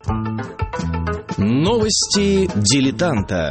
Новости дилетанта.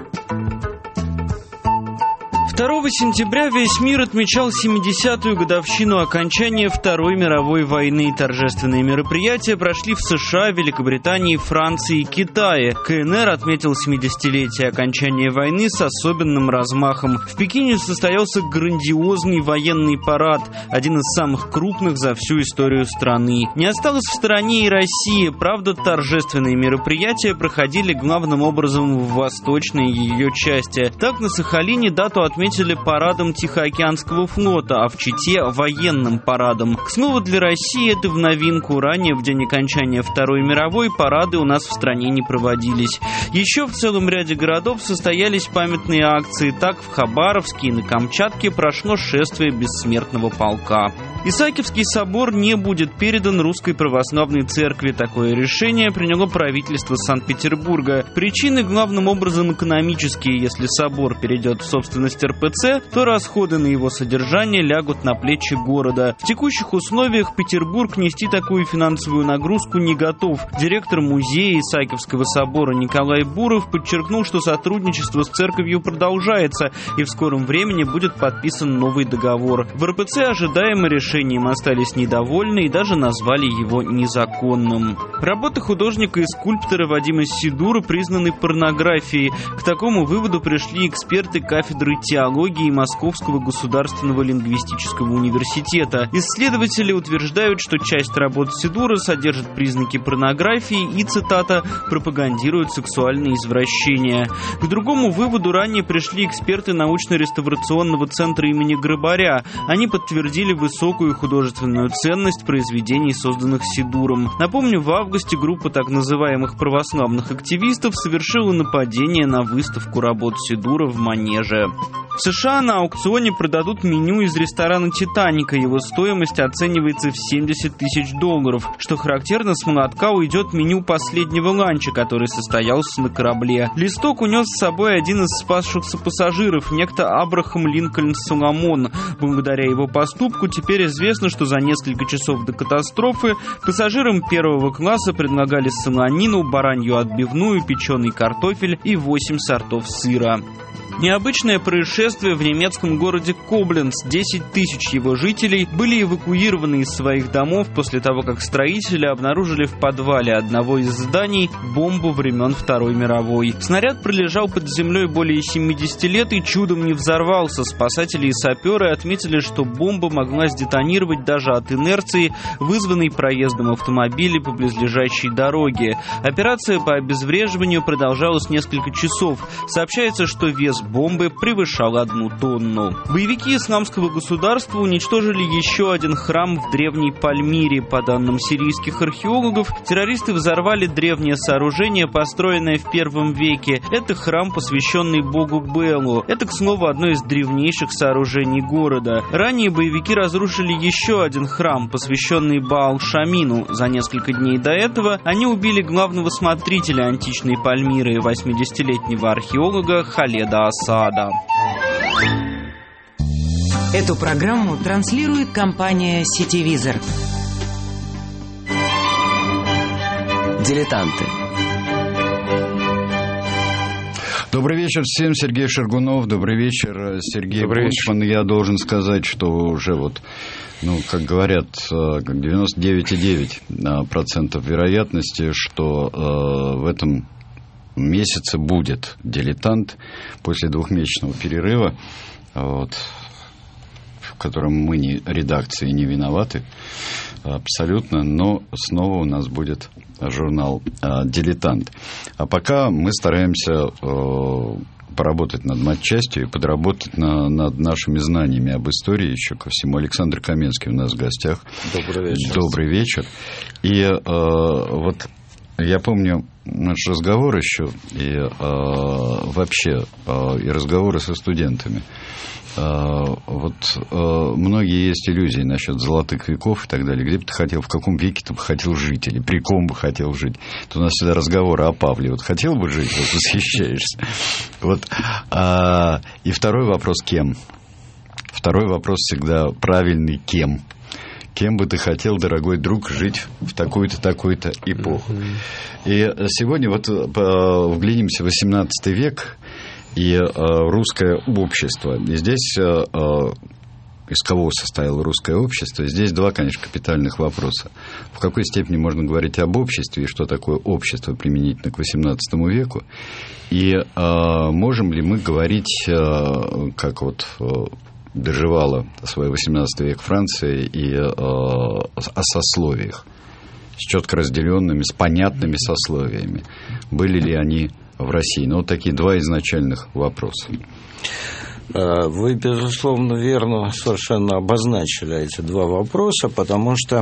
2 сентября весь мир отмечал 70-ю годовщину окончания Второй мировой войны. Торжественные мероприятия прошли в США, Великобритании, Франции и Китае. КНР отметил 70-летие окончания войны с особенным размахом. В Пекине состоялся грандиозный военный парад, один из самых крупных за всю историю страны. Не осталась в стороне и Россия. Правда, торжественные мероприятия проходили главным образом в восточной ее части. Так, на Сахалине дату отметили парадом Тихоокеанского флота, а в Чите – военным парадом. Снова для России это в новинку. Ранее, в день окончания Второй мировой, парады у нас в стране не проводились. Еще в целом ряде городов состоялись памятные акции. Так, в Хабаровске и на Камчатке прошло шествие бессмертного полка. Исаакиевский собор не будет передан Русской Православной Церкви. Такое решение приняло правительство Санкт-Петербурга. Причины главным образом экономические. Если собор перейдет в собственность РПЦ, то расходы на его содержание лягут на плечи города. В текущих условиях Петербург нести такую финансовую нагрузку не готов. Директор музея Исаакиевского собора Николай Буров подчеркнул, что сотрудничество с церковью продолжается, и в скором времени будет подписан новый договор. В РПЦ ожидаемо решением остались недовольны и даже назвали его незаконным. Работы художника и скульптора Вадима Сидура признаны порнографией. К такому выводу пришли эксперты кафедры теологии Московского государственного лингвистического университета. Исследователи утверждают, что часть работ Сидура содержит признаки порнографии и, цитата, пропагандирует сексуальные извращения. К другому выводу ранее пришли эксперты научно-реставрационного центра имени Грабаря. Они подтвердили высокую художественную ценность произведений, созданных Сидуром. Напомню, в августе группа так называемых православных активистов совершила нападение на выставку работ Сидура в Манеже. В США на аукционе продадут меню из ресторана «Титаника». Его стоимость оценивается в $70 тысяч. Что характерно, с молотка уйдет меню последнего ланча, который состоялся на корабле. Листок унес с собой один из спасшихся пассажиров, некто Абрахам Линкольн Соломон. Благодаря его поступку теперь известно, что за несколько часов до катастрофы пассажирам первого класса предлагали солонину, баранью отбивную, печеный картофель и 8 сортов сыра. Необычное происшествие в немецком городе Кобленц. 10 тысяч его жителей были эвакуированы из своих домов после того, как строители обнаружили в подвале одного из зданий бомбу времен Второй мировой. Снаряд пролежал под землей более 70 лет и чудом не взорвался. Спасатели и саперы отметили, что бомба могла сдетонировать даже от инерции, вызванной проездом автомобилей по близлежащей дороге. Операция по обезвреживанию продолжалась несколько часов. Сообщается, что вес бомбы превышал 1 тонну. Боевики Исламского государства уничтожили еще один храм в древней Пальмире. По данным сирийских археологов, террористы взорвали древнее сооружение, построенное в 1 веке. Это храм, посвященный богу Белу. Это, к слову, одно из древнейших сооружений города. Ранее боевики разрушили еще один храм, посвященный Баал-Шамину. За несколько дней до этого они убили главного смотрителя античной Пальмиры, 80-летнего археолога Халеда Асада. Эту программу транслирует компания «Сетевизор». Дилетанты. Добрый вечер всем, Сергей Шаргунов. Добрый вечер, Сергей Бучман. Я должен сказать, что уже как говорят, 99,9% вероятности, что в этом месяце будет дилетант после 2-месячного перерыва, в котором мы, редакции, не виноваты абсолютно, но снова у нас будет журнал «Дилетант». А пока мы стараемся поработать над матчастью и подработать над нашими знаниями об истории еще ко всему. Александр Каменский у нас в гостях. Добрый вечер. Добрый вечер. И я помню наш разговор еще, и вообще, и разговоры со студентами. Многие есть иллюзии насчет золотых веков и так далее. Где бы ты хотел, в каком веке ты бы хотел жить, или при ком бы хотел жить. Это у нас всегда разговоры о Павле. Хотел бы жить, восхищаешься. И второй вопрос — кем? Второй вопрос всегда правильный — кем? кем бы ты хотел, дорогой друг, жить в такую-то, такую-то эпоху. И сегодня вот вглядимся в XVIII век и русское общество. И здесь, из кого состояло русское общество, здесь два, конечно, капитальных вопроса. В какой степени можно говорить об обществе, и что такое общество применительно к XVIII веку, и можем ли мы говорить, как вот доживала свой XVIII век Франция, и о сословиях, с четко разделенными, с понятными сословиями. Были ли они в России? Ну, вот такие два изначальных вопроса. Вы, безусловно, верно совершенно обозначили эти два вопроса, потому что,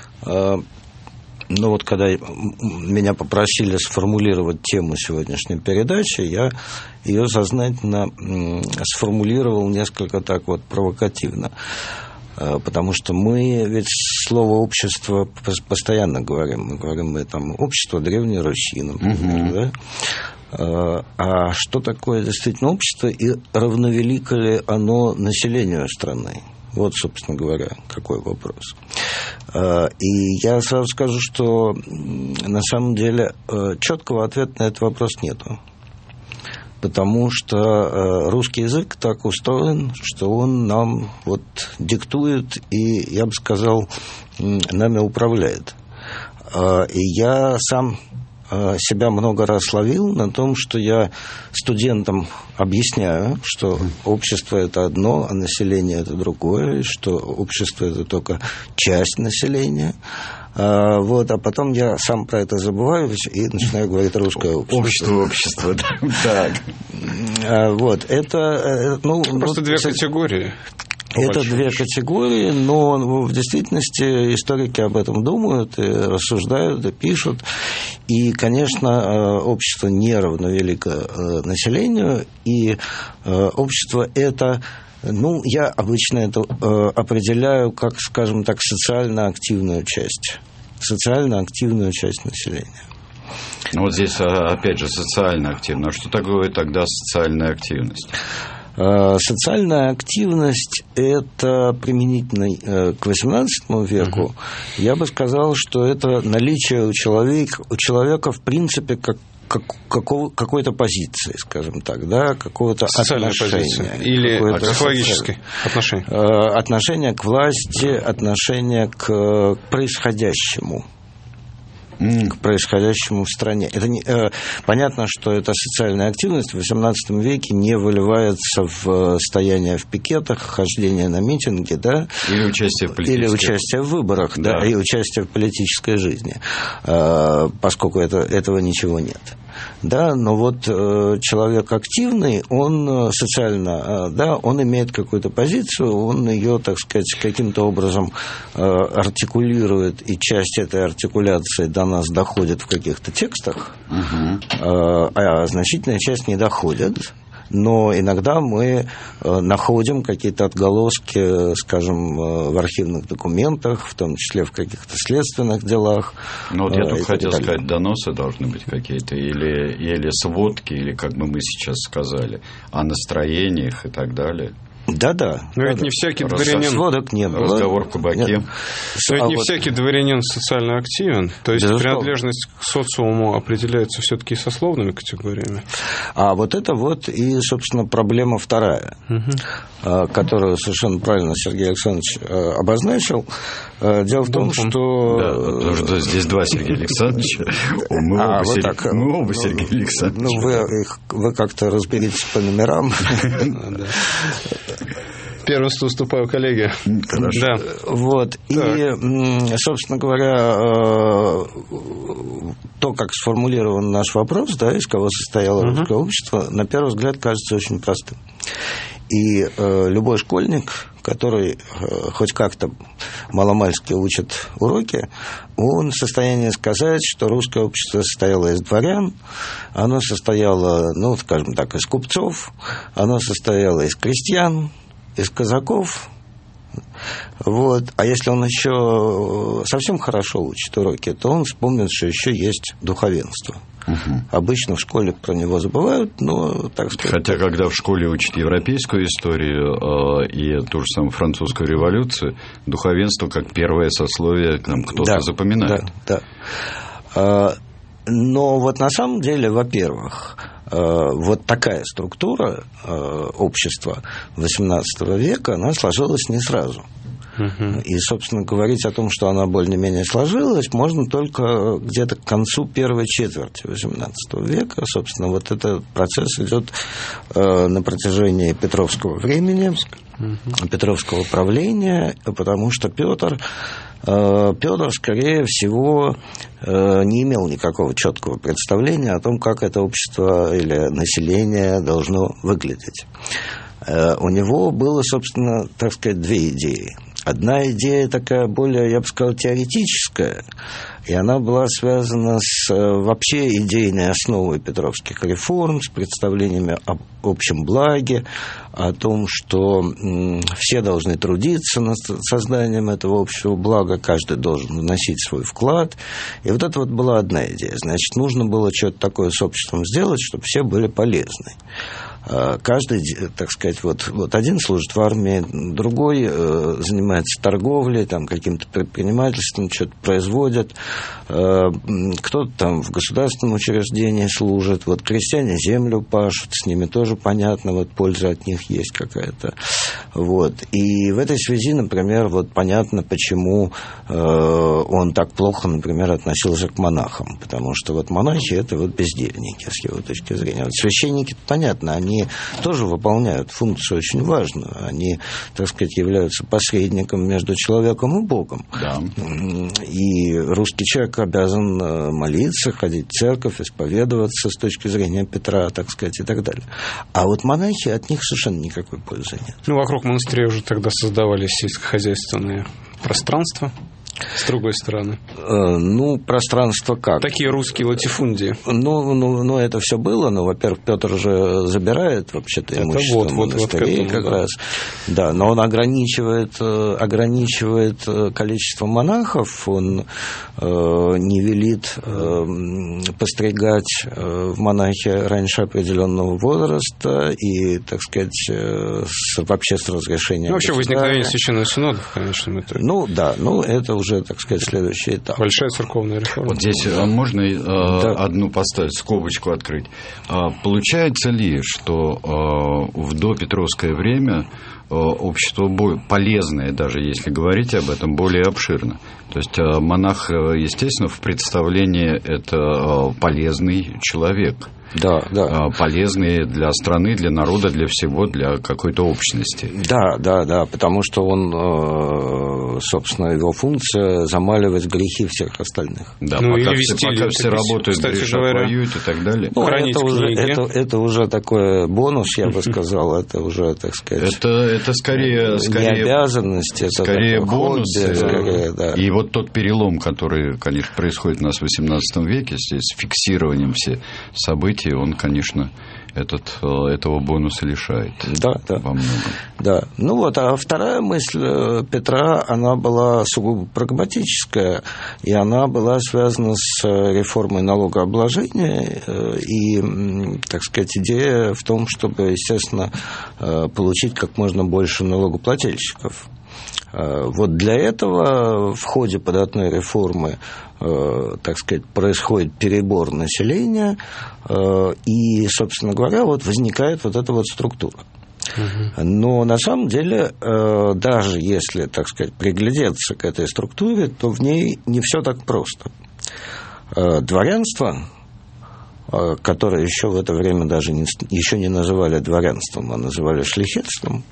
ну вот когда меня попросили сформулировать тему сегодняшней передачи, я ее сознательно сформулировал несколько так вот провокативно. Потому что мы ведь слово «общество» постоянно говорим. Мы говорим там «общество Древней Руси», например, да? А что такое действительно общество и равновелико ли оно населению страны? Вот, собственно говоря, какой вопрос. И я сразу скажу, что на самом деле четкого ответа на этот вопрос нету. Потому что русский язык так устроен, что он нам вот диктует и, я бы сказал, нами управляет. И я сам себя много раз ловил на том, что я студентам объясняю, что общество – это одно, а население – это другое, что общество – это только часть населения. Вот, а потом я сам про это забываю и начинаю говорить русское общество. Общество, так. Вот, это... Ну, просто две категории. Это две категории, но в действительности историки об этом думают и рассуждают, и пишут. И, конечно, общество не равновелико населению, и общество это... Ну, я обычно это определяю как, скажем так, социально активную часть. Социально активную часть населения. Ну, вот здесь, опять же, социально активно. А что такое тогда социальная активность? Социальная активность – это применительно к XVIII веку. Я бы сказал, что это наличие у человека в принципе какой-то позиции, скажем так, да, какого-то отношения. Или психологическое отношение. Отношение к власти, отношение к происходящему. К происходящему в стране. Это не, понятно, что эта социальная активность в XVIII веке не выливается в стояние в пикетах, хождение на митинги, да, или участие в политической... или участие в выборах, да, и участие в политической жизни, поскольку этого ничего нет. Да, но вот человек активный, он социально, да, он имеет какую-то позицию, он ее, так сказать, каким-то образом артикулирует, и часть этой артикуляции до нас доходит в каких-то текстах, а значительная часть не доходит. Но иногда мы находим какие-то отголоски, скажем, в архивных документах, в том числе в каких-то следственных делах. Ну, вот я только хотел сказать, доносы должны быть какие-то, или сводки, или, как бы мы сейчас сказали, о настроениях и так далее. Да-да. Но ведь не всякий дворянин... Сводок не было. Разговор в кабаке. Но ведь не всякий дворянин социально активен. То есть принадлежность к социуму определяется все-таки сословными категориями. А вот это вот и, собственно, проблема вторая, которую совершенно правильно Сергей Александрович обозначил. Дело в том, что... Да, потому что здесь два Сергея Александровича. Мы оба Сергея Александровича. Ну, вы как-то разберитесь по номерам. Первенство уступаю коллеге. Хорошо. Да. Вот. И, собственно говоря, то, как сформулирован наш вопрос, да, из кого состояло русское общество, на первый взгляд кажется очень простым. И любой школьник, который хоть как-то маломальски учит уроки, он в состоянии сказать, что русское общество состояло из дворян, оно состояло, ну, скажем так, из купцов, оно состояло из крестьян, из казаков Вот. А если он еще совсем хорошо учит уроки, то он вспомнит, что еще есть духовенство. Обычно в школе про него забывают, но, так сказать... Хотя, когда в школе учат европейскую историю и ту же самую французскую революцию, духовенство как первое сословие там кто-то запоминает. Да. Но вот на самом деле, во-первых, вот такая структура общества XVIII века, она сложилась не сразу. И, собственно, говорить о том, что она более-менее сложилась, можно только где-то к концу первой четверти XVIII века. Собственно, вот этот процесс идет на протяжении Петровского времени, Петровского правления, потому что Петр, скорее всего, не имел никакого четкого представления о том, как это общество или население должно выглядеть. У него было, собственно, так сказать, две идеи. Одна идея такая более, я бы сказал, теоретическая, и она была связана с вообще идейной основой петровских реформ, с представлениями об общем благе, о том, что все должны трудиться над созданием этого общего блага, каждый должен вносить свой вклад. И вот это вот была одна идея. Значит, нужно было что-то такое с обществом сделать, чтобы все были полезны. Каждый, так сказать, вот один служит в армии, другой занимается торговлей, там, каким-то предпринимательством, что-то производит, кто-то там в государственном учреждении служит, вот крестьяне землю пашут, с ними тоже понятно, вот польза от них есть какая-то. Вот. И в этой связи, например, вот понятно, почему он так плохо, например, относился к монахам, потому что вот монахи – это вот бездельники, с его точки зрения. Вот священники, понятно, они тоже выполняют функцию очень важную. Они, так сказать, являются посредником между человеком и Богом. Да. И русский человек обязан молиться, ходить в церковь, исповедоваться с точки зрения Петра, так сказать, и так далее. А вот монахи, от них совершенно никакой пользы нет. Ну, вокруг монастыря уже тогда создавались сельскохозяйственные пространства. С другой стороны. Ну, пространство как? Такие русские латифундии. Ну, это все было, но, во-первых, Петр же забирает вообще-то имущество монастырей как раз. Да, но он ограничивает количество монахов, он не велит постригать в монахи раньше определенного возраста и, так сказать, вообще с разрешения. Ну, вообще возникновение священного синода в конечном итоге. Ну, да, это уже, так сказать, следующий этап. Большая церковная реформа. Вот здесь можно одну поставить, скобочку открыть. Получается ли, что в допетровское время общество полезное, даже если говорить об этом, более обширно? То есть монах, естественно, в представлении это полезный человек. Да. Полезный для страны, для народа, для всего, для какой-то общности. Да, потому что он, собственно, его функция замаливать грехи всех остальных. Да, пока все работают, грешат, воюют и так далее. Ну, это уже такой бонус, я бы сказал, это уже, так сказать, это скорее не обязанность, это скорее бонус. Да. И вот тот перелом, который, конечно, происходит у нас в XVIII веке, здесь с фиксированием всех событий, он, конечно, этого бонуса лишает. Да. Во многом. Да. Ну вот, а вторая мысль Петра, она была сугубо прагматическая, и она была связана с реформой налогообложения, и, так сказать, идея в том, чтобы, естественно, получить как можно больше налогоплательщиков. Вот для этого в ходе податной реформы, так сказать, происходит перебор населения, и, собственно говоря, вот возникает вот эта вот структура. Но на самом деле, даже если, так сказать, приглядеться к этой структуре, то в ней не все так просто. Дворянство, которое еще в это время даже еще не называли дворянством, а называли шляхетством,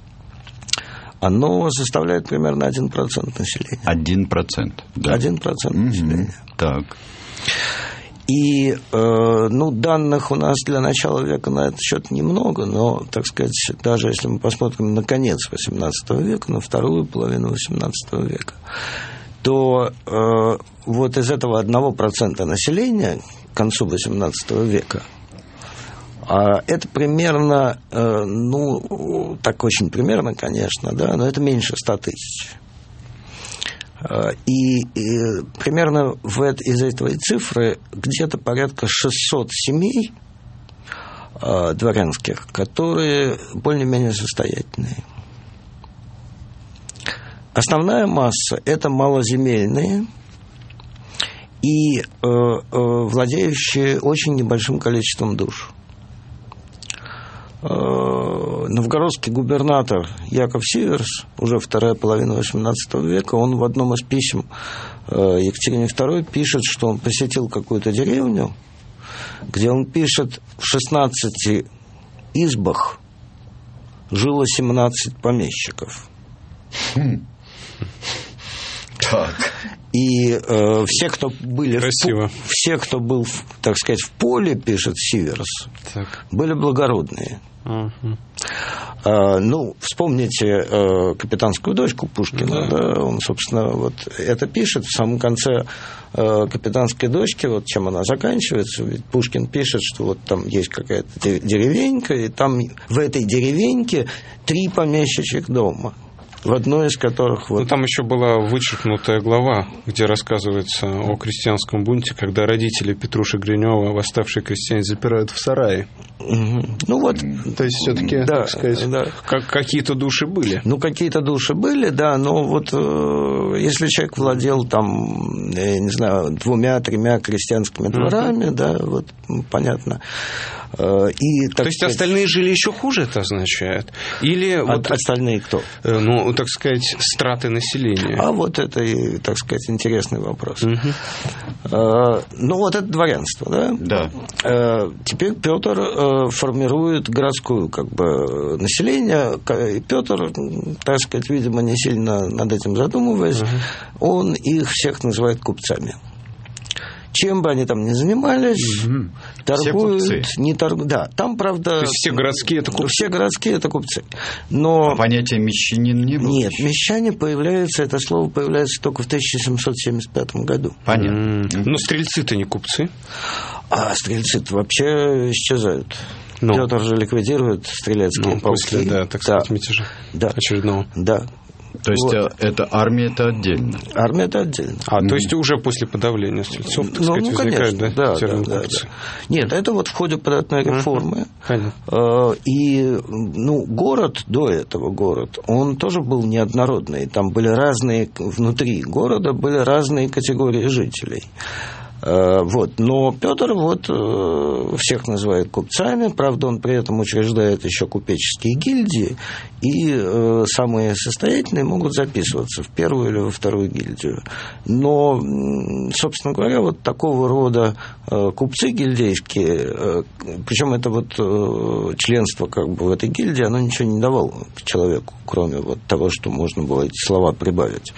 оно составляет примерно 1% населения. 1%? Да. 1% населения. Так. И, данных у нас для начала века на этот счет немного, но, так сказать, даже если мы посмотрим на конец XVIII века, на вторую половину XVIII века, то вот из этого 1% населения к концу XVIII века Это примерно, так очень примерно, конечно, да, но это меньше 100 тысяч. И примерно из этой цифры где-то порядка 600 семей дворянских, которые более-менее состоятельные. Основная масса – это малоземельные и владеющие очень небольшим количеством душ. Новгородский губернатор Яков Сиверс, уже вторая половина XVIII века, он в одном из писем Екатерине II пишет, что он посетил какую-то деревню, где он пишет, в 16 избах жило 17 помещиков. Так. И все, кто был, так сказать, в поле, пишет Сиверс, были благородные. Вспомните «Капитанскую дочку» Пушкина, да, он, собственно, вот это пишет в самом конце «Капитанской дочки», вот чем она заканчивается, ведь Пушкин пишет, что вот там есть какая-то деревенька, и там в этой деревеньке 3 помещичьих дома. В одной из которых... Там еще была вычеркнутая глава, где рассказывается о крестьянском бунте, когда родители Петруши Гринева, восставшие крестьяне, запирают в сарае. То есть, все-таки, так сказать, какие-то души были. Какие-то души были, да, но вот если человек владел там, я не знаю, 2-3 крестьянскими дворами, да, вот, понятно. То есть, остальные жили еще хуже, это означает? Или остальные кто? Так сказать, страты населения. Вот это, так сказать, интересный вопрос. Это дворянство, да? Да. Теперь Петр формирует городское население. И Петр, так сказать, видимо, не сильно над этим задумываясь, он их всех называет купцами. Чем бы они там ни занимались, торгуют, не торгуют. Да, там, правда... То есть все городские это купцы? Все городские это купцы. Но... А понятие мещанин не было? Нет, мещане появляются, это слово появляется только в 1775 году. Понятно. Но стрельцы-то не купцы? А стрельцы-то вообще исчезают. Петр же ликвидирует стрелецкие полки. После, так сказать, мятежа очередного. Да. То есть это армия-то отдельно? Армия-то отдельно. То есть уже после подавления стрельцов, так сказать, возникает, да? Да. Нет, это вот в ходе податной реформы. И, город, до этого город, он тоже был неоднородный. Там были разные, внутри города были разные категории жителей. Но Петр всех называет купцами, правда, он при этом учреждает еще купеческие гильдии, и самые состоятельные могут записываться в первую или во вторую гильдию. Но, собственно говоря, такого рода купцы гильдейские, причем это членство в этой гильдии, оно ничего не давало человеку, кроме того, что можно было эти слова прибавить.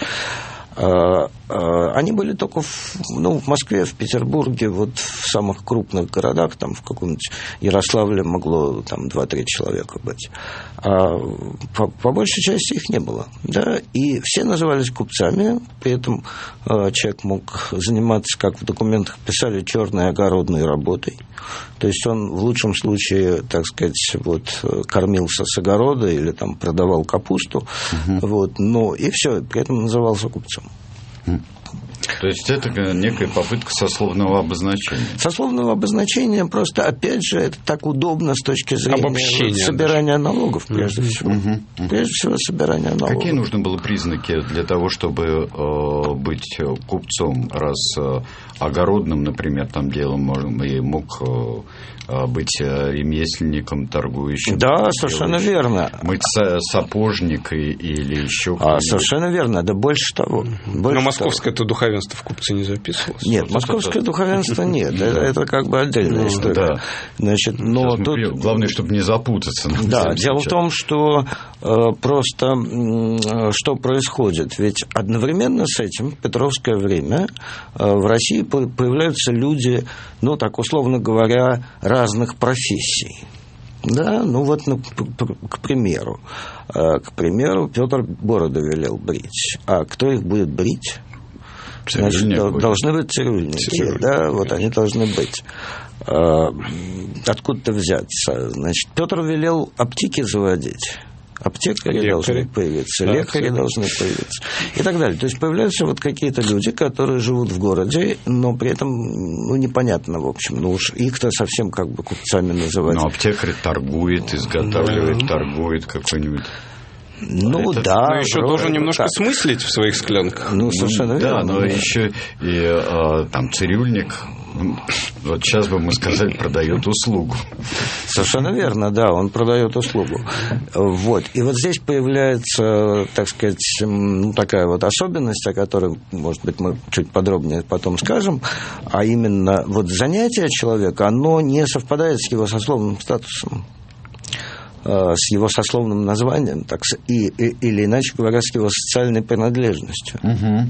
Они были только в Москве, в Петербурге, в самых крупных городах, там в каком-нибудь Ярославле могло там 2-3 человека быть. А по большей части их не было. Да? И все назывались купцами, при этом человек мог заниматься, как в документах писали, черной огородной работой. То есть он в лучшем случае, так сказать, кормился с огорода или там продавал капусту, но и все, при этом назывался купцом. То есть это некая попытка сословного обозначения. Сословного обозначения просто, опять же, это так удобно с точки зрения собирания налогов, прежде всего. Прежде всего, собирания налогов. Какие нужны были признаки для того, чтобы быть купцом, раз огородным, например, там делом мог быть ремесленником, торгующим? Да, совершенно верно. Быть сапожник или еще совершенно верно, да больше того. Но московское-то духовенство в купцы не записывалось? Нет, московское духовенство нет, это отдельная история. Значит, но тут... Главное, чтобы не запутаться. Да, дело в том, что просто что происходит, ведь одновременно с этим в Петровское время в России появляются люди, так условно говоря, разных профессий. Да, к примеру, Петр бороды велел брить. А кто их будет брить? Значит, должны быть цирюльники, да, вот они должны быть. Откуда-то взяться. Значит, Петр велел аптеки заводить. Аптекари должны появиться, лекари должны появиться и так далее. То есть появляются вот какие-то люди, которые живут в городе, но при этом, непонятно, в общем, уж их-то совсем как бы купцами называть. Но аптекарь торгует, изготавливает, торгует какой-нибудь. Но еще должен немножко смыслить в своих склянках. Совершенно верно. Да, но еще и там цирюльник. Вот сейчас бы мы сказали, продает услугу. Совершенно верно, да, он продает услугу. Вот. И вот здесь появляется, так сказать, такая вот особенность, о которой, может быть, мы чуть подробнее потом скажем, а именно вот занятие человека, оно не совпадает с его сословным статусом, с его сословным названием, или, иначе говоря, с его социальной принадлежностью. Угу.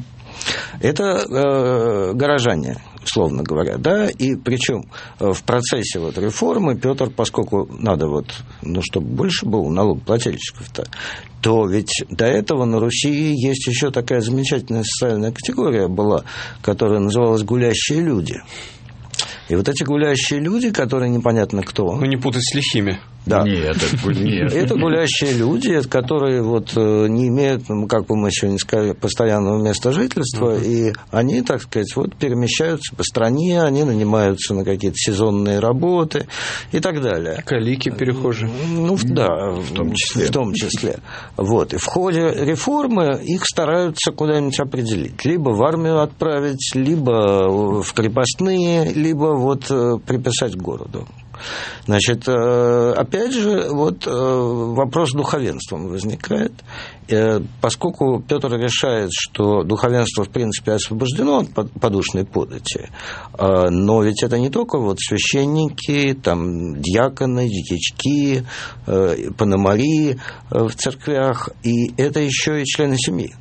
Это горожане, условно говоря, да, и причем в процессе вот реформы Петр, поскольку надо чтобы больше было налогоплательщиков-то, то ведь до этого на Руси есть еще такая замечательная социальная категория была, которая называлась «гулящие люди». И вот эти гулящие люди, которые непонятно кто... Не путать с лихими. Да. Нет. Это гулящие люди, которые не имеют, как бы мы сегодня сказали, постоянного места жительства, и они, так сказать, перемещаются по стране, они нанимаются на какие-то сезонные работы и так далее. Калики перехожие. Да, в том числе. Вот. И в ходе реформы их стараются куда-нибудь определить. Либо в армию отправить, либо в крепостные, либо приписать к городу. Значит, опять же, вопрос с духовенством возникает, поскольку Петр решает, что духовенство, в принципе, освобождено от подушной подати, но ведь это не только священники, дьяконы, дьячки, пономари в церквях, и это еще и члены семьи.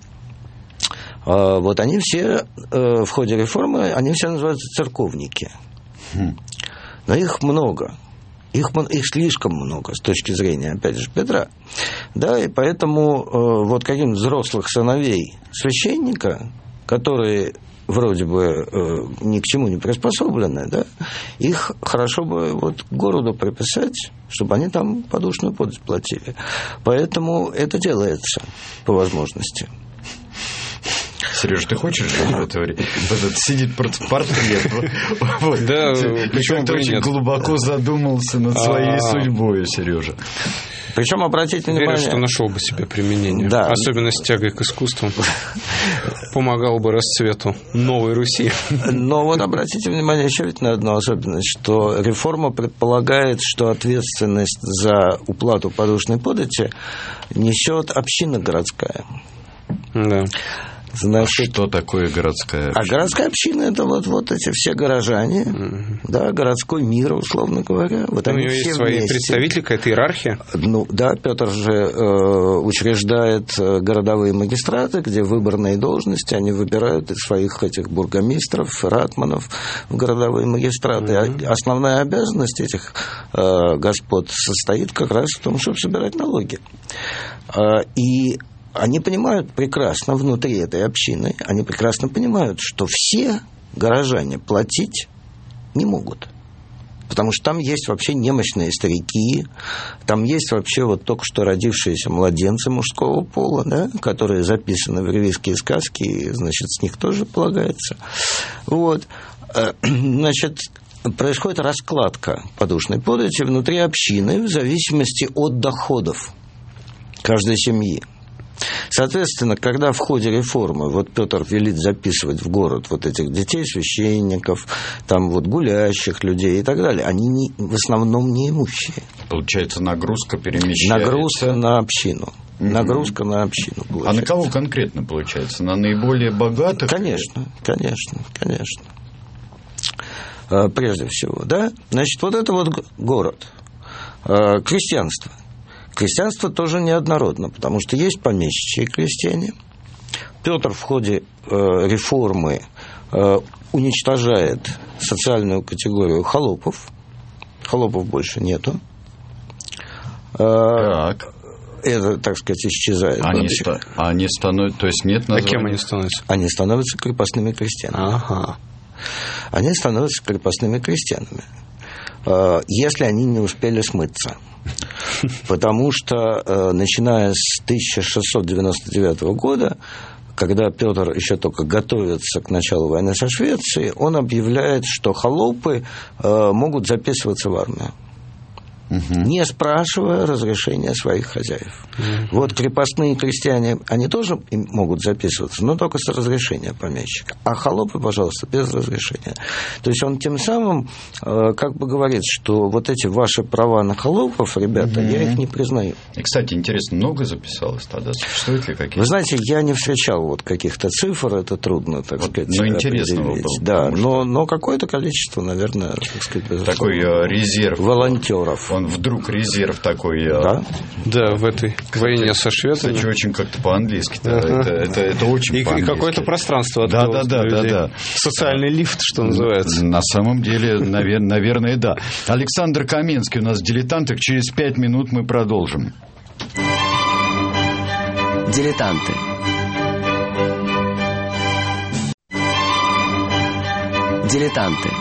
Они все в ходе реформы, они все называются церковники. Но их много. Их слишком много с точки зрения, опять же, Петра. Да, и поэтому каких-нибудь взрослых сыновей священника, которые вроде бы ни к чему не приспособлены, да, их хорошо бы к городу приписать, чтобы они там подушную подать платили. Поэтому это делается по возможности. Сереж, ты хочешь жить в это время? Сидит портрет. Да, причем ты очень глубоко задумался над своей судьбой, Сережа. Причем, обратите внимание... Верю, что нашел бы себе применение. Да. Особенно с тягой к искусству. Помогал бы расцвету новой Руси. Но обратите внимание еще ведь на одну особенность, что реформа предполагает, что ответственность за уплату подушной подати несет община городская. Да. Значит, что такое городская община? А городская община – это эти все горожане, да, городской мир, условно говоря. У нее есть свои представители, какая-то иерархия? Да, Петр же учреждает городовые магистраты, где выборные должности, они выбирают из своих этих бургомистров, ратманов в городовые магистраты. Основная обязанность этих господ состоит как раз в том, чтобы собирать налоги. И они понимают прекрасно внутри этой общины, они прекрасно понимают, что все горожане платить не могут. Потому что там есть вообще немощные старики, там есть вообще только что родившиеся младенцы мужского пола, да, которые записаны в ревизские сказки, и, значит, с них тоже полагается. Значит, происходит раскладка подушной подати внутри общины в зависимости от доходов каждой семьи. Соответственно, когда в ходе реформы Петр велит записывать в город этих детей, священников, гулящих людей и так далее, они в основном неимущие. Получается, нагрузка перемещается. Нагрузка на общину. Нагрузка на общину получается. А на кого конкретно получается? На наиболее богатых? Конечно. Прежде всего, да? Значит, это город. Крестьянство. Крестьянство тоже неоднородно, потому что есть помещичьи крестьяне. Петр в ходе реформы уничтожает социальную категорию холопов. Холопов больше нету. Так. это, так сказать, исчезает. Они становятся, то есть нет названия? А кем они становятся? Они становятся крепостными крестьянами. Ага. Они становятся крепостными крестьянами, если они не успели смыться. Потому что, начиная с 1699 года, когда Петр еще только готовится к началу войны со Швецией, он объявляет, что холопы могут записываться в армию, не спрашивая разрешения своих хозяев. Вот крепостные крестьяне, они тоже могут записываться, но только с разрешения помещика. А холопы, пожалуйста, без разрешения. То есть он тем самым как бы говорит, что вот эти ваши права на холопов, ребята, я их не признаю. И, кстати, интересно, много записалось тогда? Существуют ли какие-то? Вы знаете, я не встречал вот каких-то цифр, это трудно, так сказать, но интересно было. Да, но какое-то количество, наверное, так сказать, безусловно. Такой резерв. Волонтеров. Он вдруг резерв такой. Да, в этой войне со Швецией. Кстати, очень как-то по-английски. Это очень и по-английски. И какое-то пространство открылось для людей. Да. Социальный лифт, что называется. На самом деле, наверное, да. Александр Каменский у нас в «Дилетантах». Через 5 минут мы продолжим. Дилетанты. Дилетанты.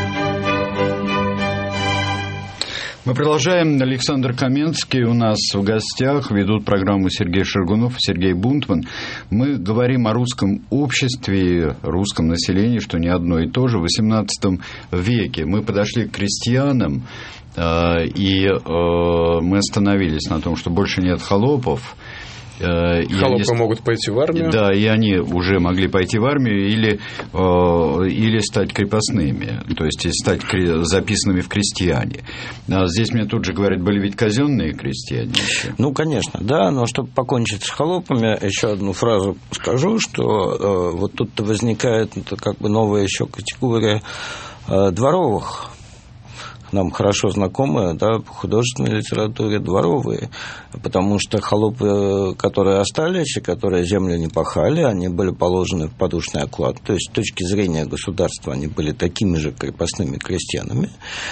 Мы продолжаем. Александр Каменский у нас в гостях. Ведут программу Сергей Шаргунов и Сергей Бунтман. Мы говорим о русском обществе, русском населении, что не одно и то же. В XVIII веке мы подошли к крестьянам, и мы остановились на том, что больше нет холопов. Холопы могут пойти в армию. Да, и они уже могли пойти в армию или стать крепостными, то есть стать записанными в крестьяне. А здесь мне тут же говорят, были ведь казенные крестьяне еще. Ну, конечно, да, но чтобы покончить с холопами, еще одну фразу скажу, что вот тут-то возникает как бы новая еще категория дворовых. Нам хорошо знакомы, да, по художественной литературе, дворовые, потому что холопы, которые остались и которые землю не пахали, они были положены в подушный оклад, то есть с точки зрения государства они были такими же крепостными крестьянами,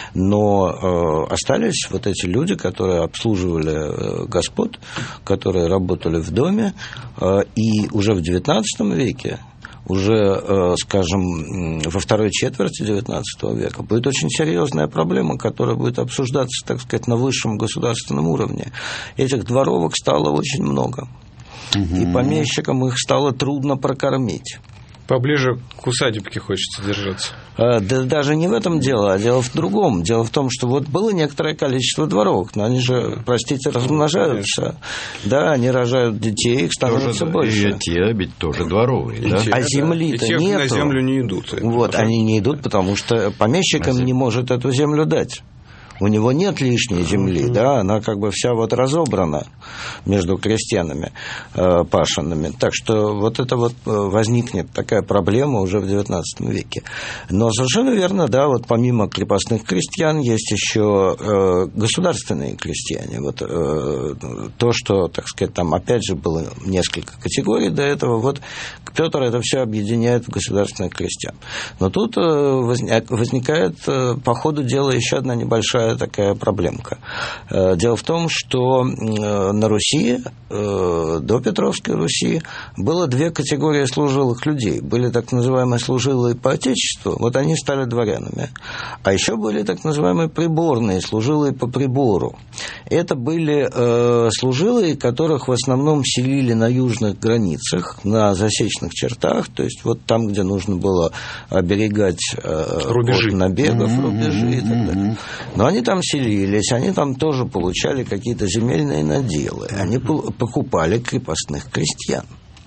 но остались вот эти люди, которые обслуживали господ, которые работали в доме, и уже в XIX веке, уже, скажем, во второй четверти XIX века будет очень серьезная проблема, которая будет обсуждаться, так сказать, на высшем государственном уровне. Этих дворовок стало очень много, и помещикам их стало трудно прокормить. Поближе к усадебке хочется держаться. Да даже не в этом дело, а дело в другом. Дело в том, что вот было некоторое количество дворовок, но они же, простите, размножаются. Да, они рожают детей, их становится больше. И те ведь тоже дворовые, да? А земли-то нету. И те на землю не идут. Вот, они не идут, потому что помещик им не может эту землю дать. У него нет лишней земли, да, она как бы вся вот разобрана между крестьянами пашенными. Так что вот это вот возникнет такая проблема уже в XIX веке. Но совершенно верно, да, вот помимо крепостных крестьян есть еще государственные крестьяне. Вот то, что, так сказать, там опять же было несколько категорий до этого, вот Петр это все объединяет в государственных крестьян. Но тут возникает по ходу дела еще одна небольшая такая проблемка. Дело в том, что на Руси, до Петровской Руси, было две категории служилых людей. Были так называемые служилые по отечеству, вот они стали дворянами. А еще были так называемые приборные, служилые по прибору. Это были служилые, которых в основном селили на южных границах, на засечных чертах, то есть вот там, где нужно было оберегать от набегов, рубежи и так далее. Но они там селились, они там тоже получали какие-то земельные наделы, они покупали крепостных крестьян.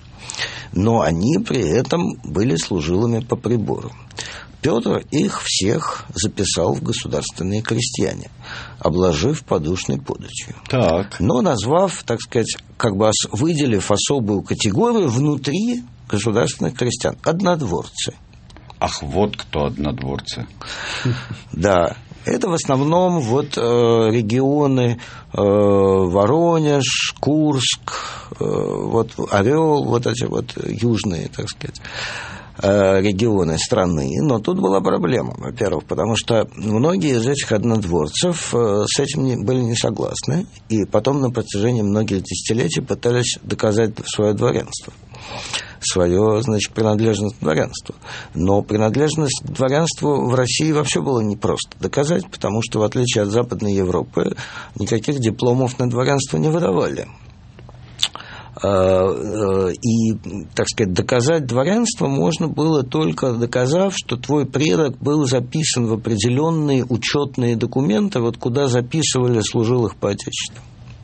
Но они при этом были служилыми по прибору. Петр их всех записал в государственные крестьяне, обложив подушной податью. Так. Но назвав, так сказать, как бы выделив особую категорию внутри государственных крестьян – однодворцы. Ах, вот кто однодворцы. Да. Это в основном вот регионы Воронеж, Курск, вот Орел, вот эти вот южные, так сказать, регионы страны, но тут была проблема, во-первых, потому что многие из этих однодворцев с этим были не согласны, и потом на протяжении многих десятилетий пытались доказать свое дворянство. Свою, значит, принадлежность к дворянству. Но принадлежность к дворянству в России вообще было непросто доказать, потому что, в отличие от Западной Европы, никаких дипломов на дворянство не выдавали. И, так сказать, доказать дворянство можно было только доказав, что твой предок был записан в определенные учетные документы, вот куда записывали служилых по отечеству.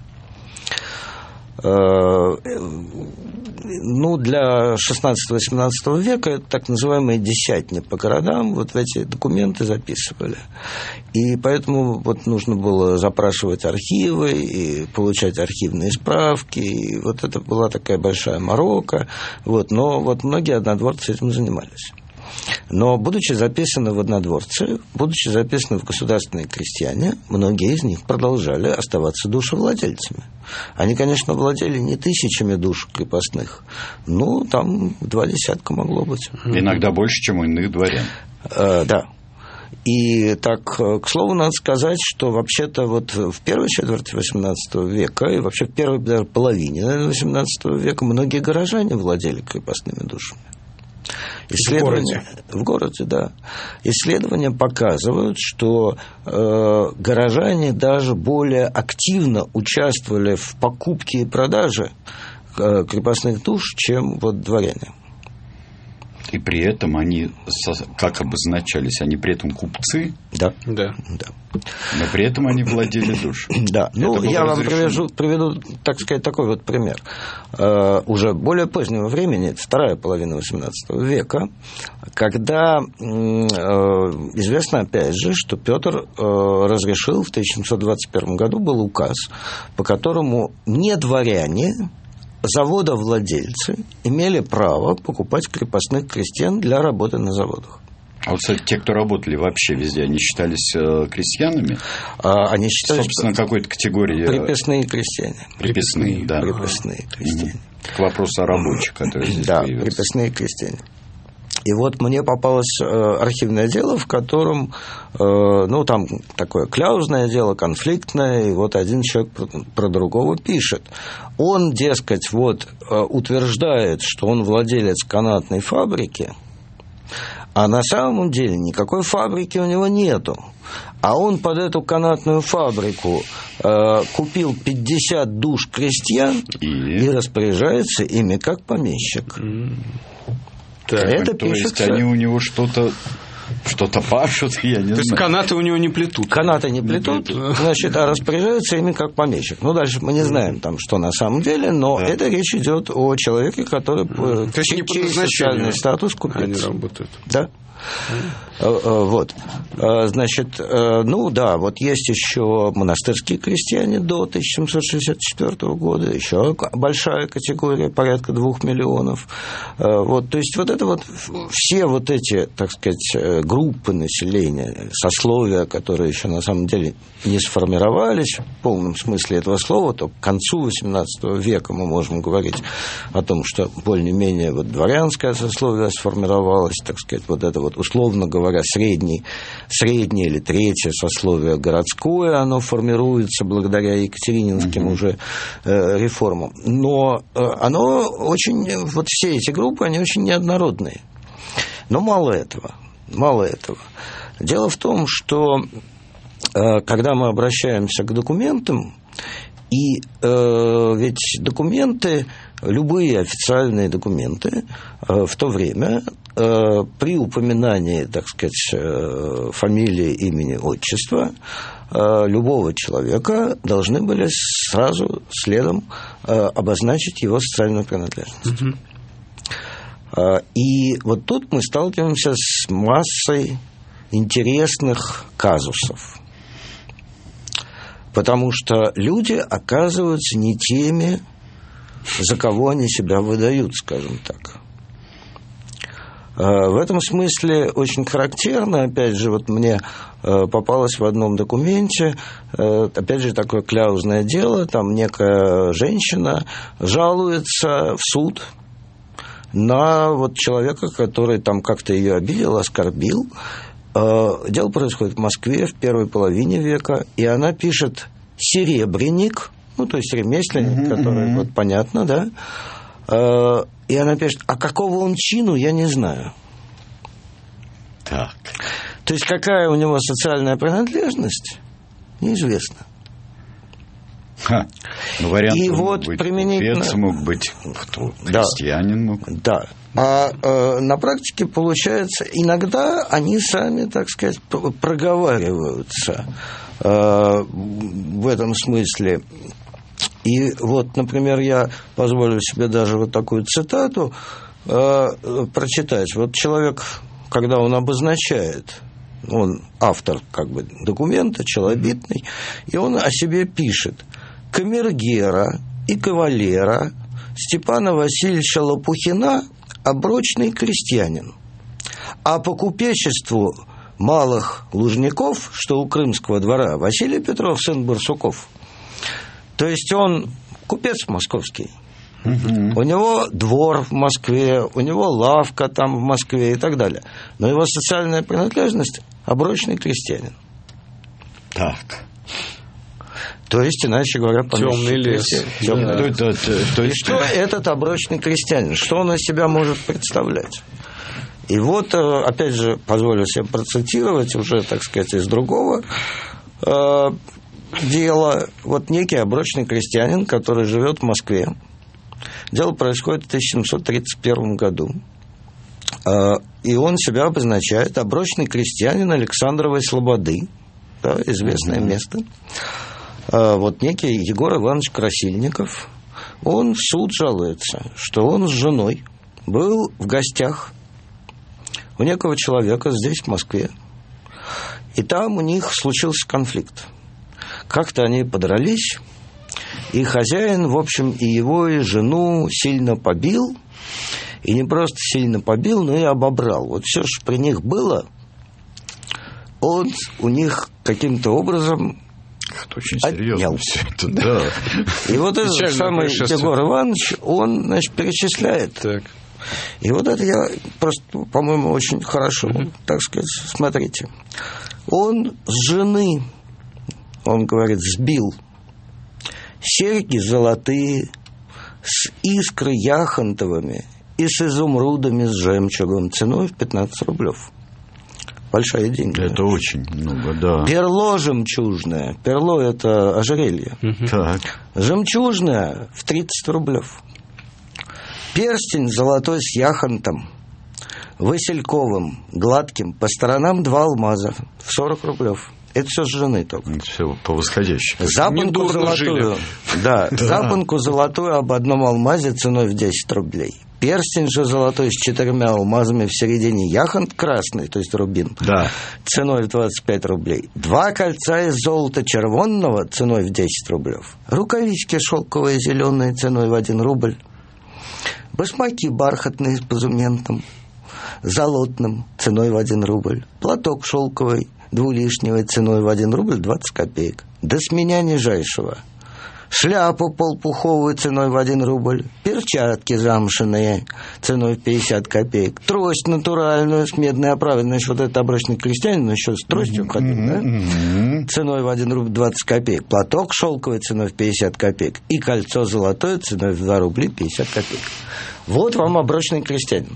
Ну, для 16-18 века это так называемые десятни по городам, вот в эти документы записывали. И поэтому вот нужно было запрашивать архивы и получать архивные справки, и вот это была такая большая морока, вот, но вот многие однодворцы этим занимались. Но, будучи записаны в однодворцы, будучи записаны в государственные крестьяне, многие из них продолжали оставаться душевладельцами. Они, конечно, владели не тысячами душ крепостных, но там 20 могло быть. Иногда больше, чем у иных дворян. Да. И так, к слову, надо сказать, что вообще-то вот в первой четверти XVIII века и вообще в первой даже половине XVIII века многие горожане владели крепостными душами. В городе, да. Исследования показывают, что горожане даже более активно участвовали в покупке и продаже крепостных душ, чем вот дворяне. И при этом они, как обозначались, они при этом купцы? Да. Но при этом они владели душой. Да. Ну, я вам приведу, так сказать, такой вот пример. Уже более позднего времени, это вторая половина XVIII века, когда известно, опять же, что Петр разрешил в 1721 году был указ, по которому не дворяне, заводовладельцы имели право покупать крепостных крестьян для работы на заводах. А вот, кстати, те, кто работали вообще везде, они считались крестьянами? Они считались... Собственно, какой-то категории... Приписные крестьяне. Приписные, да. Приписные крестьяне. К вопросу о рабочих, которые здесь да, появились. Приписные крестьяне. И вот мне попалось архивное дело, в котором, ну, там такое кляузное дело, конфликтное, и вот один человек про другого пишет. Он, дескать, вот утверждает, что он владелец канатной фабрики, а на самом деле никакой фабрики у него нету. А он под эту канатную фабрику купил 50 душ крестьян и распоряжается ими как помещик. Так, это то есть они у него что-то пашут, я не знаю. То есть канаты у него не плетут. Канаты не плетут, значит, а распоряжаются ими как помещик. Ну, дальше мы не знаем, там, что на самом деле, но это речь идет о человеке, который через социальный статус купил. Они работают. Да. Вот. Значит, ну да, вот есть еще монастырские крестьяне до 1764 года, еще большая категория, порядка 2 миллионов. Вот, то есть вот это вот все вот эти, так сказать, группы населения, сословия, которые еще на самом деле не сформировались в полном смысле этого слова, то к концу XVIII века мы можем говорить о том, что более-менее вот дворянское сословие сформировалось, так сказать, вот это вот условно говоря среднее или третье сословие городское, оно формируется благодаря екатерининским уже реформам. Но оно очень, вот все эти группы, они очень неоднородные. Но мало этого. Дело в том, что когда мы обращаемся к документам, и ведь документы, любые официальные документы в то время при упоминании, так сказать, фамилии, имени, отчества любого человека должны были сразу следом обозначить его социальную принадлежность. И вот тут мы сталкиваемся с массой интересных казусов. Потому что люди оказываются не теми, за кого они себя выдают, скажем так. В этом смысле очень характерно, опять же, вот мне попалось в одном документе, опять же, такое кляузное дело, там некая женщина жалуется в суд на вот человека, который там как-то ее обидел, оскорбил. Дело происходит в Москве в первой половине века, и она пишет «серебряник», ну, то есть ремесленник, который, вот понятно, да, и она пишет, а какого он чину, я не знаю. Так. То есть какая у него социальная принадлежность, неизвестно. Ну, вариант и мог вот быть применительно... купец, мог быть кто? Крестьянин мог. Да. А на практике получается, иногда они сами, так сказать, проговариваются в этом смысле. И вот, например, я позволю себе даже вот такую цитату прочитать. Вот человек, когда он обозначает, он автор как бы документа, челобитный, и он о себе пишет: камергера и кавалера Степана Васильевича Лопухина оброчный крестьянин, а по купечеству малых лужников, что у Крымского двора, Василий Петров, сын Барсуков. То есть он купец московский. У него двор в Москве, у него лавка там в Москве и так далее. Но его социальная принадлежность – оброчный крестьянин. Так. То есть, иначе говоря, темный лес. И что этот оброчный крестьянин? Что он из себя может представлять? И вот, опять же, позволю себе процитировать уже, так сказать, из другого дела. Вот некий оброчный крестьянин, который живет в Москве. Дело происходит в 1731 году. И он себя обозначает оброчный крестьянин Александровой Слободы. Да, известное место. Вот некий Егор Иванович Красильников. Он в суд жалуется, что он с женой был в гостях у некого человека здесь, в Москве. И там у них случился конфликт. Как-то они подрались, и хозяин, в общем, и его, и жену сильно побил. И не просто сильно побил, но и обобрал. Вот все, что при них было, он у них каким-то образом это очень серьезно отнял. Все это, да. И вот этот самый Егор Иванович, он, значит, перечисляет. Так. И вот это я просто, по-моему, очень хорошо, так сказать, смотрите. Он с жены, он говорит, сбил серьги золотые с искры яхонтовыми и с изумрудами с жемчугом ценой в 15 рублев. Большая деньги. Это очень много, да. Перло жемчужное. Перло – это ожерелье. Так. Жемчужное в 30 рублев. Перстень золотой с яхонтом, васильковым, гладким, по сторонам 2 алмаза в 40 рублев. Это все с жены только. Все по восходящей. Запонку золотую. Да, запонку золотую об одном алмазе ценой в 10 рублей. Перстень же золотой с 4 алмазами в середине, яхонт красный, то есть рубин, да, ценой в 25 рублей. 2 кольца из золота червонного ценой в 10 рублев. Рукавички шелковые зеленые ценой в 1 рубль. Башмаки бархатные с позументом, золотным ценой в 1 рубль. Платок шелковый двулишневой ценой в 1 рубль 20 копеек. Да с меня нижайшего. Шляпу полпуховую ценой в 1 рубль, перчатки замшиные ценой в 50 копеек, трость натуральную с медной оправой, значит, вот этот оброчный крестьянин, он еще с тростью ходил, да? Ценой в 1 рубль 20 копеек, платок шелковый ценой в 50 копеек и кольцо золотое ценой в 2 рубля 50 копеек. Вот вам оброчный крестьянин.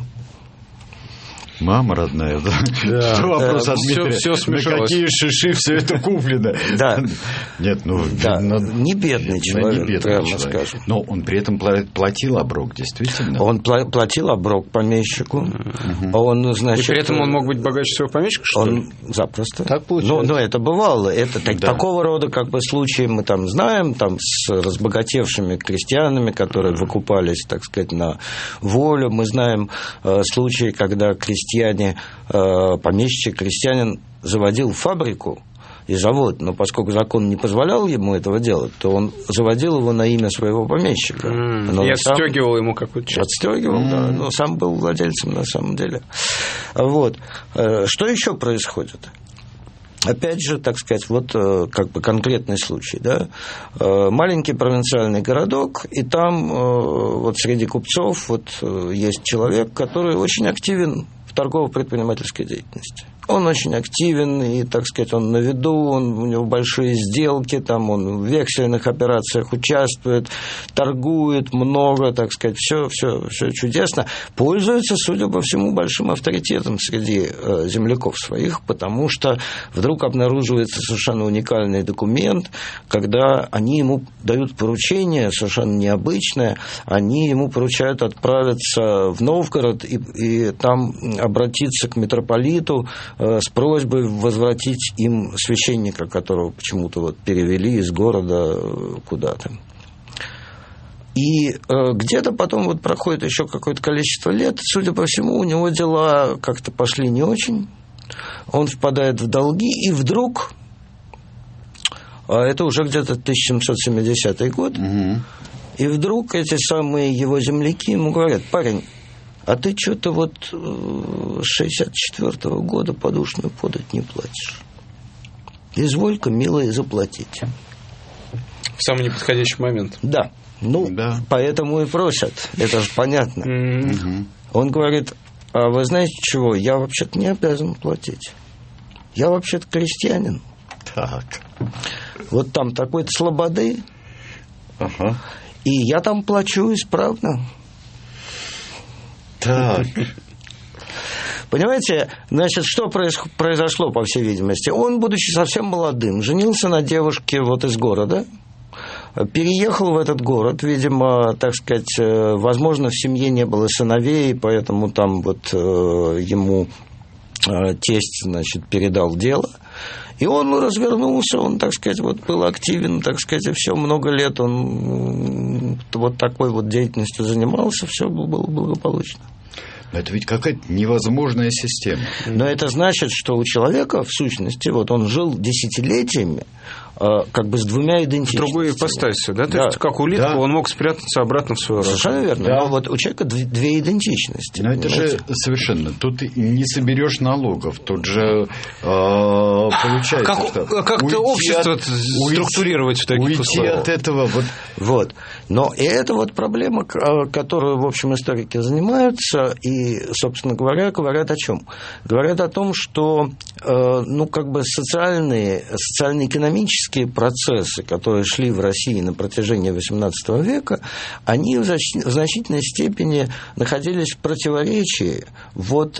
Мама родная, да? Да. Что вопрос от Дмитрия? Все смешалось. На какие шиши все это куплено? Да. Нет, ну... Да. Не бедный человек, не бедный прямо человек. скажем. Но он при этом платил оброк, действительно? Он платил оброк помещику. Он, значит, и при этом он мог быть богаче всего помещика, что ли? Запросто. Так получилось? Но это бывало. Это такого рода как бы случаи мы там знаем, там с разбогатевшими крестьянами, которые выкупались, так сказать, на волю. Мы знаем случаи, когда помещик, крестьянин заводил фабрику и завод, но поскольку закон не позволял ему этого делать, то он заводил его на имя своего помещика. И отстегивал ему какую-то часть. Отстегивал, да, но сам был владельцем на самом деле. Вот. Что еще происходит? Опять же, так сказать, вот как бы конкретный случай, да, маленький провинциальный городок, и там вот среди купцов вот есть человек, который очень активен в торгово-предпринимательской деятельности. Он очень активен, и, так сказать, он на виду, у него большие сделки, там, он в вексельных операциях участвует, торгует много, так сказать, все чудесно. Пользуется, судя по всему, большим авторитетом среди земляков своих, потому что вдруг обнаруживается совершенно уникальный документ, когда они ему дают поручение, совершенно необычное, они ему поручают отправиться в Новгород и там обратиться к митрополиту с просьбой возвратить им священника, которого почему-то вот перевели из города куда-то. И где-то потом вот проходит еще какое-то количество лет, судя по всему, у него дела как-то пошли не очень, он впадает в долги, и вдруг, это уже где-то 1770 год, и вдруг эти самые его земляки ему говорят: парень, а ты что-то вот с 64-го года подушную подать не платишь. Изволь-ка, милые, заплатить. В самый неподходящий момент. Да. Да. Поэтому и просят. Это же понятно. Он говорит: а вы знаете чего? Я вообще-то не обязан платить. Я вообще-то крестьянин. Так. Вот там такой-то слободы. И я там плачу исправно. Так. Понимаете, значит, что произошло, по всей видимости? Он, будучи совсем молодым, женился на девушке вот из города, переехал в этот город, видимо, так сказать, возможно, в семье не было сыновей, поэтому там вот ему тесть, значит, передал дело. И он развернулся, он, так сказать, вот был активен, так сказать, и все, много лет он вот такой вот деятельностью занимался, все было благополучно. Но это ведь какая-то невозможная система. Но это значит, что у человека, в сущности, вот он жил десятилетиями, как бы с двумя идентичностями. Другую ипостасью, да? То есть, как улитка, он мог спрятаться обратно в свою рожу. Совершенно верно. Да. Но вот у человека две идентичности. Но это же совершенно. Тут не соберешь налогов, тут же получается, как-то общество структурировать в таких условиях. Уйти от этого вот. Но и это вот проблема, которую, в общем, историки занимаются, и, собственно говоря, говорят о чем? Говорят о том, что, ну, как бы социально-экономические процессы, которые шли в России на протяжении XVIII века, они в значительной степени находились в противоречии вот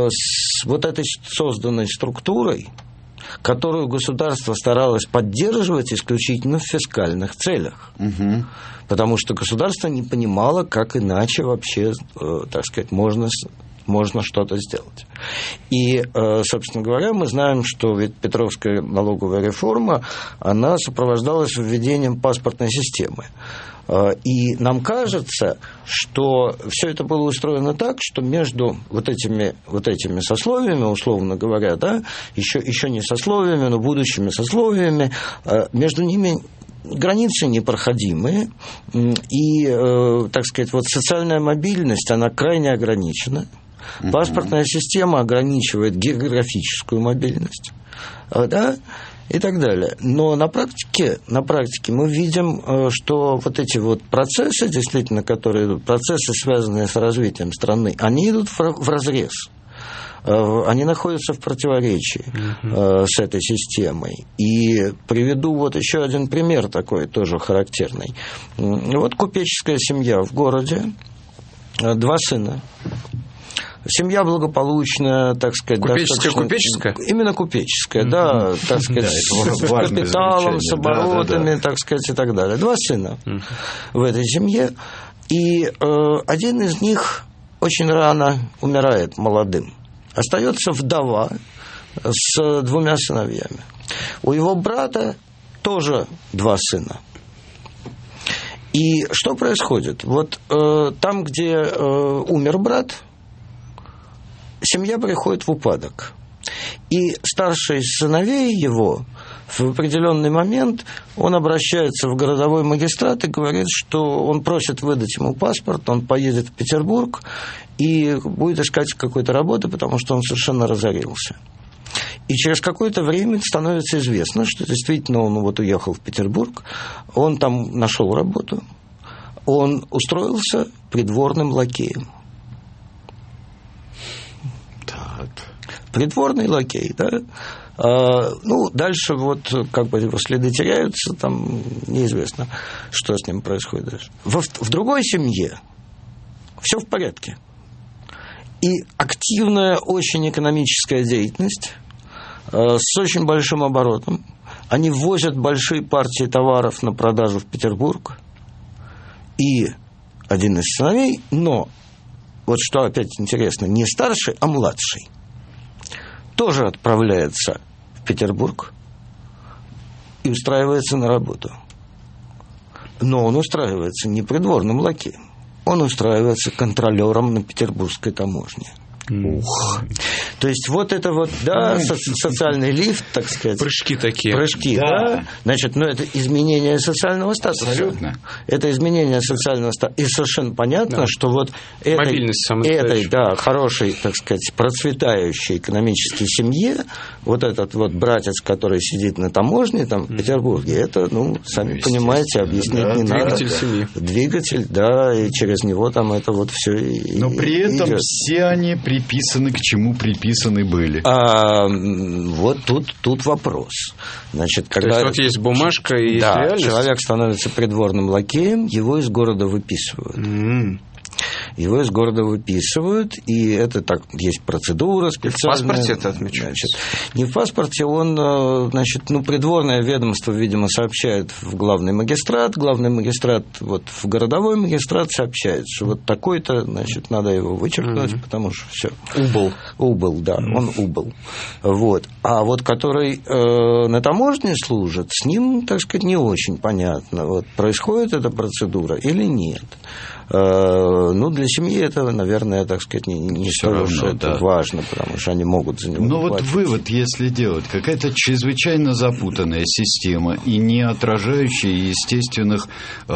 с вот этой созданной структурой, которую государство старалось поддерживать исключительно в фискальных целях. Потому что государство не понимало, как иначе вообще, так сказать, можно что-то сделать. И, собственно говоря, мы знаем, что ведь Петровская налоговая реформа, она сопровождалась введением паспортной системы. И нам кажется, что все это было устроено так, что между вот этими сословиями, условно говоря, да, еще не сословиями, но будущими сословиями, между ними границы непроходимые, и, так сказать, вот социальная мобильность, она крайне ограничена. Паспортная система ограничивает географическую мобильность, да, и так далее. Но на практике мы видим, что вот эти вот процессы, действительно, процессы, связанные с развитием страны, они идут вразрез. Они находятся в противоречии с этой системой. И приведу вот еще один пример такой, тоже характерный. Вот купеческая семья в городе, 2 сына. Семья благополучная, так сказать. Купеческая? Именно купеческая, да, так сказать, с капиталом, с оборотами, так сказать, и так далее. 2 сына в этой семье. И один из них очень рано умирает молодым. Остается вдова с 2 сыновьями. У его брата тоже 2 сына. И что происходит? Вот там, где умер брат, семья приходит в упадок. И старший из сыновей его в определенный момент он обращается в городовой магистрат и говорит, что он просит выдать ему паспорт, он поедет в Петербург и будет искать какой-то работы, потому что он совершенно разорился. И через какое-то время становится известно, что действительно он вот уехал в Петербург, он там нашел работу, он устроился придворным лакеем. Так. Придворный лакей, да? Ну, дальше вот как бы его следы теряются, там неизвестно, что с ним происходит дальше. В другой семье все в порядке. И активная очень экономическая деятельность с очень большим оборотом. Они ввозят большие партии товаров на продажу в Петербург. И один из сыновей, но вот что опять интересно, не старший, а младший, тоже отправляется в Петербург и устраивается на работу. Но он устраивается не придворным лакеем, он устраивается контролером на петербургской таможне. Ух. То есть вот это вот, да, социальный лифт, так сказать. Прыжки такие. Прыжки, да. Значит, это изменение социального статуса. Абсолютно. Это изменение социального статуса. И совершенно понятно, что вот этой, да, хорошей, так сказать, процветающей экономической семье, вот этот вот братец, который сидит на таможне там в Петербурге, это, сами понимаете, объяснять не надо. Двигатель семьи. Двигатель, да, и через него там это вот все. Но при этом все они приписаны к чему приписаны были. Вот тут вопрос. Значит, когда... То есть вот есть бумажка и есть реальность? Человек становится придворным лакеем, его из города выписывают. Его из города выписывают, и это так, есть процедура специальная. В паспорте это отмечается? Не в паспорте, придворное ведомство, видимо, сообщает в главный магистрат вот в городовой магистрат сообщает, что вот такой-то, значит, надо его вычеркнуть, потому что все. Убыл, да, он убыл. Вот. А вот который на таможне служит, с ним, так сказать, не очень понятно, вот происходит эта процедура или нет. Для семьи это, наверное, так сказать, не столь уж это важно, потому что они могут за него платить. Вот вывод, если делать, какая-то чрезвычайно запутанная система и не отражающая естественных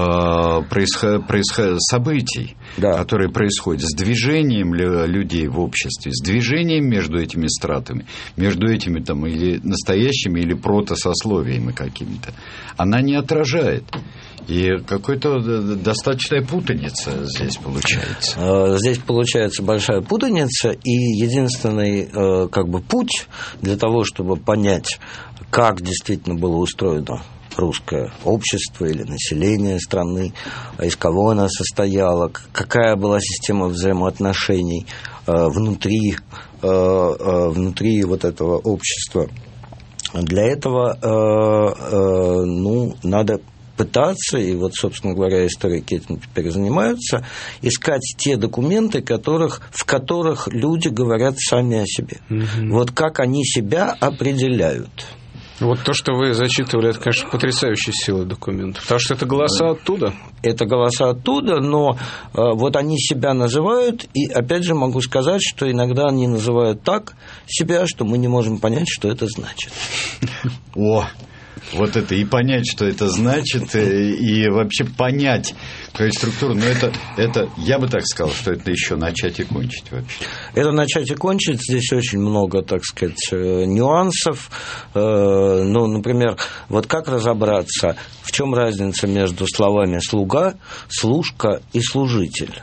событий, которые происходят с движением людей в обществе, с движением между этими стратами, между этими там или настоящими, или протосословиями какими-то, она не отражает. И какой-то достаточная путаница здесь получается. Здесь получается большая путаница, и единственный путь для того, чтобы понять, как действительно было устроено русское общество или население страны, из кого она состояла, какая была система взаимоотношений внутри вот этого общества. Для этого надо пытаться, и вот, собственно говоря, историки этим теперь занимаются, искать те документы, в которых люди говорят сами о себе. Вот как они себя определяют. Вот то, что вы зачитывали, это, конечно, потрясающая сила документов, потому что это голоса оттуда. Это голоса оттуда, но вот они себя называют, и опять же могу сказать, что иногда они называют так себя, что мы не можем понять, что это значит. Вот это и понять, что это значит, и вообще понять какую структуру. Но это, я бы так сказал, что это еще начать и кончить вообще. Это начать и кончить. Здесь очень много, так сказать, нюансов. Например, вот как разобраться, в чем разница между словами «слуга», «служка» и «служитель»?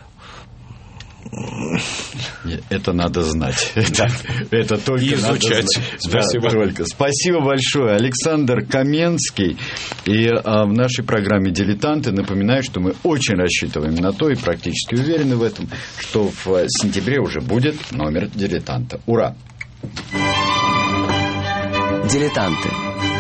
Это надо знать. Это только и изучать. Спасибо. Спасибо большое. Александр Каменский. И в нашей программе «Дилетанты» напоминаю, что мы очень рассчитываем на то и практически уверены в этом, что в сентябре уже будет номер «Дилетанта». Ура! Дилетанты.